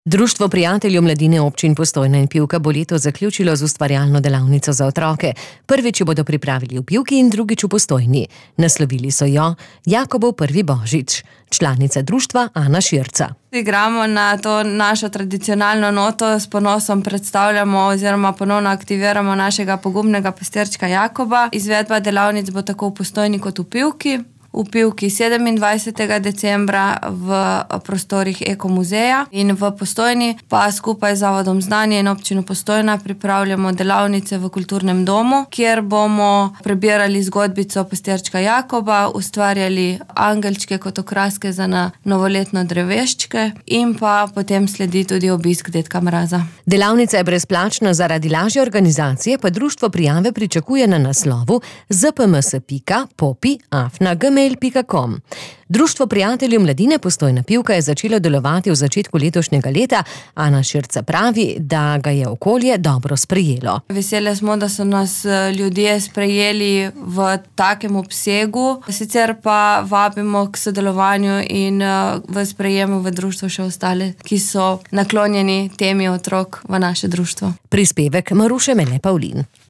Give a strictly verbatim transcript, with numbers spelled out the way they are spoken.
Društvo prijateljev mladine občin Postojna in Pivka bo letos zaključilo z ustvarjalno delavnico za otroke. Prvič jo bodo pripravili v Pivki in drugič v Postojni. Naslovili so jo Jakobov prvi božič. Članica društva Ana Širca. Igramo na to našo tradicionalno noto, s ponosom predstavljamo oziroma ponovno aktiviramo našega pogumnega pastirčka Jakoba. Izvedba delavnic bo tako v Postojni kot v Pivki. V Pivki sedemindvajsetega decembra v prostorih Eko muzeja in v Postojni pa skupaj z Zavodom Znanje in občino Postojna pripravljamo delavnice v kulturnem domu, kjer bomo prebirali zgodbico pastirčka Jakoba, ustvarjali angelčke kot okraske za na novoletno dreveščke in pa potem sledi tudi obisk dedka Mraza. Delavnica je brezplačna, zaradi lažje organizacije pa društvo prijave pričakuje na naslovu z p m s pika popi afna gmail pika com. Društvo prijateljev mladine Postojna Pivka je začelo delovati v začetku letošnjega leta. Ana Širca pravi, da ga je okolje dobro sprejelo. Veseli smo, da so nas ljudje sprejeli v takem obsegu, sicer pa vabimo k sodelovanju in v sprejemu v društvo še ostale, ki so naklonjeni temi otrok v naše društvo. Prispevek Maruše Mele Pavlin.